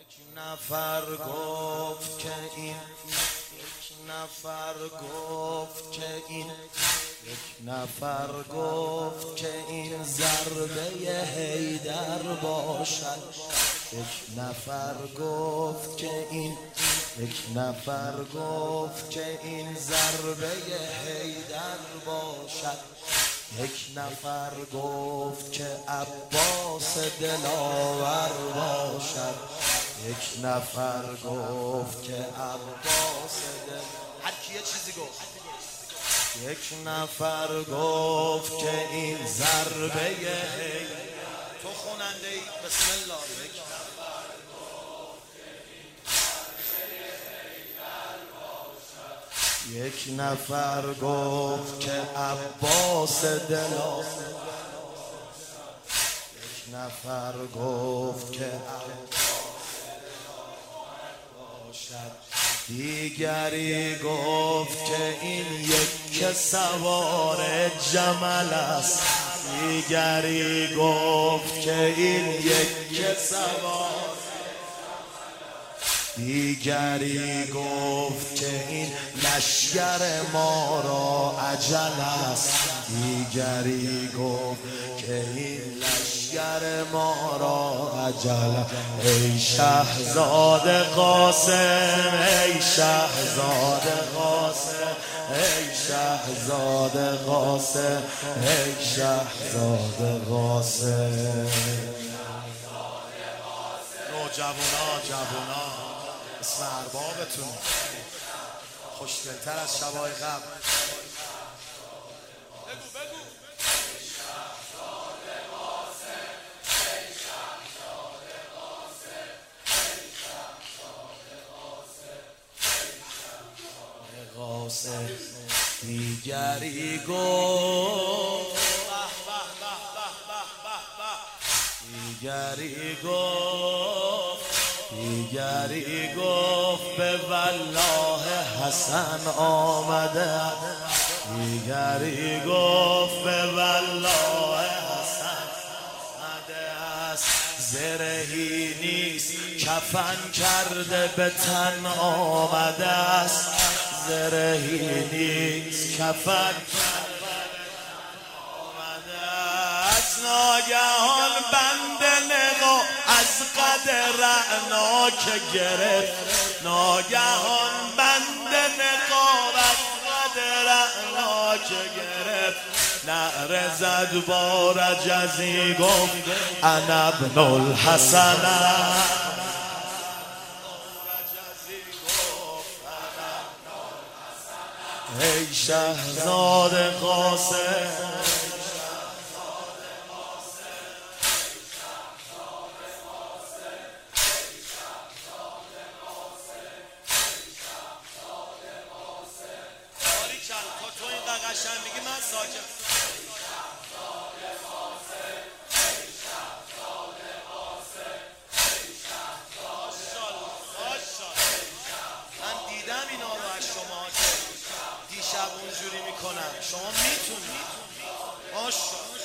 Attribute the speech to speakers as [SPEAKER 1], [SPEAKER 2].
[SPEAKER 1] نفر گفت که این نفر گفت که این نفر گفت که این ضربه حیدر باشد. نفر گفت که این نفر گفت که این ضربه حیدر باشد. نفر گفت که عباس دلاور باشد. نفر گفت که عباس هر کی یه چیزی گفت. نفر گفت که این ضربه تو خواننده ای بسم الله. نفر گفت که عباس دلاور. نفر گفت که دیگری گفت که این یک سوار جمل است. دیگری گفت که این یک سوار. دیگری گفت که این لشگر ما را اجل است. دیگری گفت که این لشگر ما را اجل. ای شهزاده قاسم، ای شهزاده قاسم، ای شهزاده قاسم، ای شهزاده قاسم. جوونا اسم اربابتون خوشگل‌تر از شبای قبل. بگو قاسم. دیگری گفت دیگری گفت به والله حسن آمده. دیگری گفت به والله حسن آمده است. زرهی نیست کفن کرده به تن آمده است. زرهی نیست کفن ناگهان بند نقا از قد رعنا که گرفت. ناگهان بند نقا از قد رعنا که گرفت. نعره زد با رجزی گفت انا ابن الحسن. ای شهزاده قاسم، تو اینقدر قشنگ میگی من ساکت. من دیدم اینا رو از شما که دیشب اونجوری میکنن. شما میتونید. ماشاءالله.